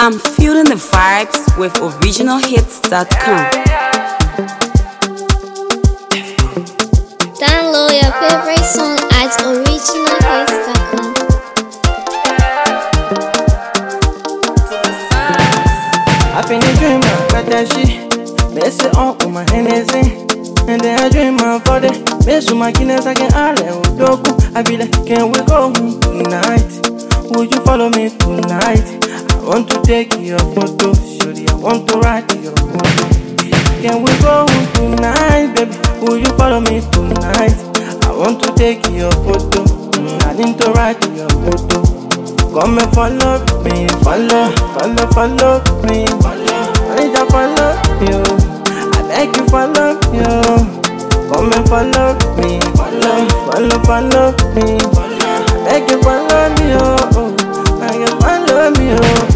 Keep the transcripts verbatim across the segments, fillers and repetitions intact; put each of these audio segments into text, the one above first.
I'm feeling the vibes with original hits dot com. Download your favorite song at original hits dot com. I feel a dream about that shit. Mess it up with my Hennessy. And then I dream about it. Mess with my Guinness, I can island with Doku. I be like, can we go home tonight? Would you follow me tonight? I want to take your photo. Surely I want to write your photo. Can we go home tonight, baby? Will you follow me tonight? I want to take your photo. Mm, I need to write your photo. Come and follow me, follow, follow, follow me, follow. I need to follow you. I beg you follow you. Come and follow me, follow, follow, follow me, follow. I beg you follow me, oh, I beg you follow me,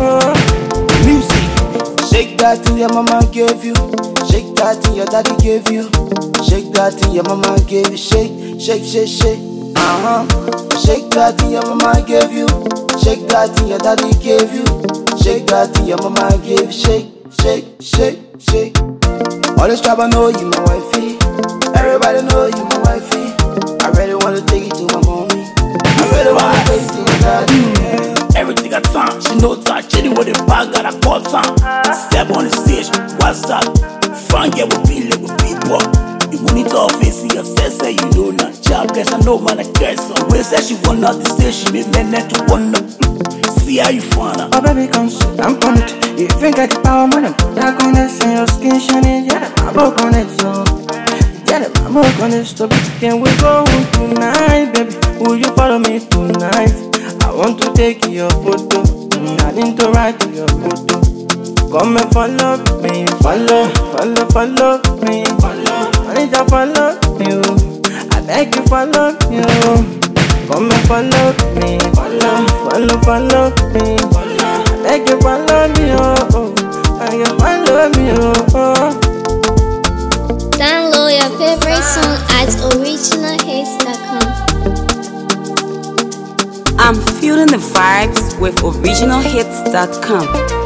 oh. Music, shake that thing your mama gave you. Shake that thing your daddy gave you. Shake that thing your mama gave you. Shake, shake, shake, shake. Uh huh. Shake that thing your mama gave you. Shake that thing your daddy gave you. Shake that thing your mama gave you. Shake, shake, shake, shake. All this trouble know you my wifey. Everybody know you my wifey. I really wanna take it to my mommy. I really wanna take it to my daddy. Yeah. Everything got time. She knows that chilling with the bag got a call time. Step on the stage, what's up? Front get with people, with people. You monitor face in your sense, say you know not job. Guess I know man I guess some way say she want out the stage, she be meant to wanna see how you find her. Oh baby come sit down on it. You think I the power man, I'm on it, and your skin shining. Yeah, I'm broke on it, so yeah, I'm broke on it. So can we go home tonight, baby? Will you follow me tonight? I want to take your photo. Mm, I need to write your photo. Come and follow me, follow, follow, follow me, follow. I need to follow you. I beg you follow you. Come and follow me, follow, follow, follow me, follow. I beg you follow me, oh, oh. I beg you follow me, oh, oh. Download your favorite song at original hits dot com. I'm feeling the vibes with original hits dot com.